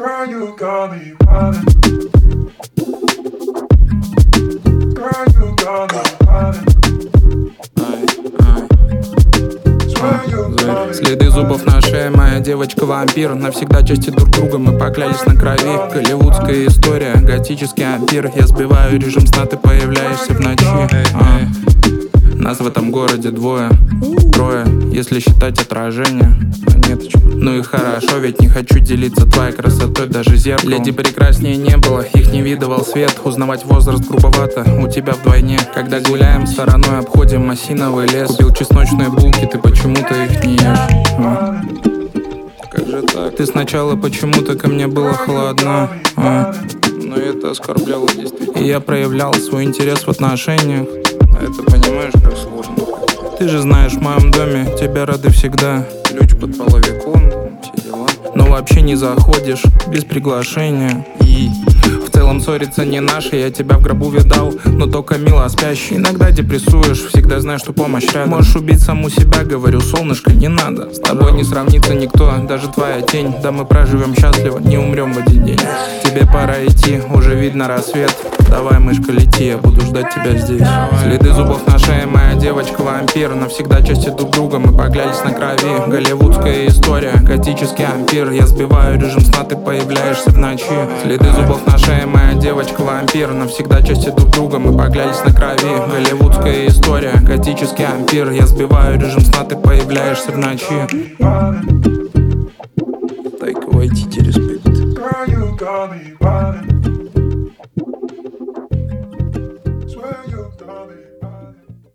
Girl, you got me wildin'. Girl, you got me wildin'. Следы зубов на шее, моя девочка-вампир. Навсегда части друг друга, мы поклялись на крови. Голливудская история, готический ампир. Я сбиваю режим сна, ты появляешься в ночи. Нас в этом городе двое, трое, если считать отражение. Монеточка. Ну и хорошо, ведь не хочу делиться твоей красотой даже зеркалом. Леди прекраснее не было, их не видывал свет. Узнавать возраст грубовато, у тебя вдвойне. Когда гуляем стороной, обходим осиновый лес. Купил чесночные булки, ты почему-то их не ешь. Как же так? Ты сначала почему-то ко мне было холодно, но это оскорбляло действительно. И я проявлял свой интерес в отношениях. А это понимаешь, как сложно. Ты же знаешь, в моем доме тебя рады всегда. Ключ под половиком, все дела. Но вообще не заходишь без приглашения. И в целом ссориться не наше, я тебя в гробу видал, но только мило спящий. Иногда депрессуешь, всегда знаешь, что помощь рядом. Можешь убить саму себя, говорю, солнышко, не надо. С тобой не сравнится никто, даже твоя тень. Да мы проживем счастливо, не умрем в один день. Тебе пора идти, уже видно рассвет. Давай, мышка, лети, я буду ждать тебя здесь. Следы зубов на шее, моя девочка-вампир. Навсегда части друг друга, мы поклялись на крови. Голливудская история, готический ампир. Я сбиваю режим сна, ты появляешься в ночи. Следы зубов на шее, моя девочка-вампир. Навсегда части друг друга, мы поклялись на крови. Голливудская история, готический ампир. Я сбиваю режим сна, ты появляешься в ночи. Take away, респект.